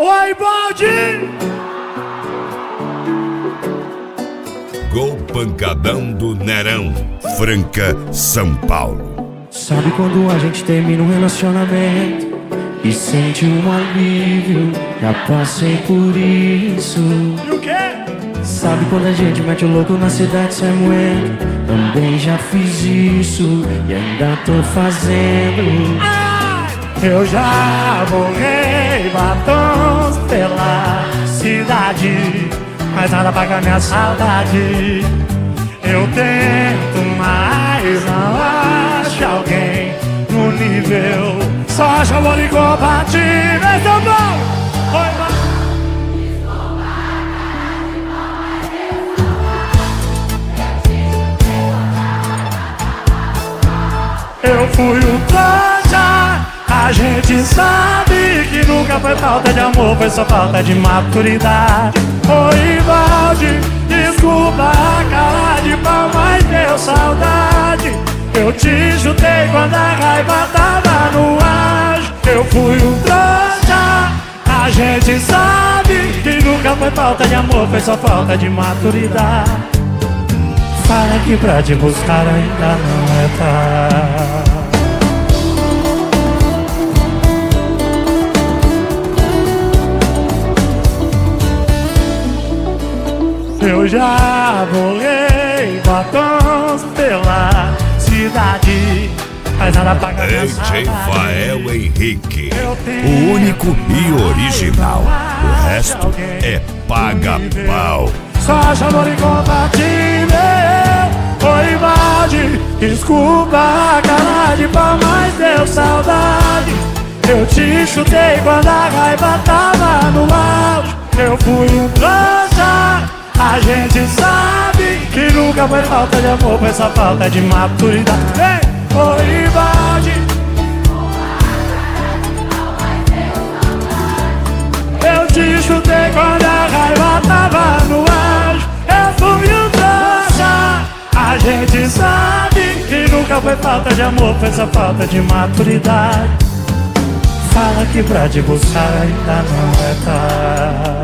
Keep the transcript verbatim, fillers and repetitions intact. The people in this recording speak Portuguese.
Oi, Baldi! Gol pancadão do Nerão, Franca, São Paulo. Sabe quando a gente termina um relacionamento e sente um alívio? Já passei por isso. E o quê? Sabe quando a gente mete o louco na cidade sem moeda? Também já fiz isso e ainda tô fazendo. Ah! Eu já borrei batons pela cidade, mas nada paga minha saudade. Eu tento, mas não acho alguém no nível. Só acho amor incompatível. Esse é o bom! Oi, mano. Eu fui um trouxa. A gente sabe que nunca foi falta de amor, foi só falta de maturidade. Oi, Valde, desculpa a cara de pau, mas deu saudade. Eu te chutei quando a raiva tava no ar. Eu fui um trouxa. A gente sabe que nunca foi falta de amor, foi só falta de maturidade. Fala que pra te buscar ainda não é tarde. Eu já borrei batons pela cidade, mas nada paga minha saudade. D J Fael Henrique, o único e original. O resto é paga-pau. Só acho amor incompatível. Oi, Valde, desculpa a cara de pau, mas deu saudade. Eu te chutei quando a raiva tava no auge. Eu fui um trouxa. A gente sabe que nunca foi falta de amor, foi só falta de maturidade. Ei, oi, Valde, eu te chutei quando a raiva tava no auge. Eu fui um trouxa. A gente sabe que nunca foi falta de amor, foi só falta de maturidade. Fala que pra te buscar ainda não é tarde.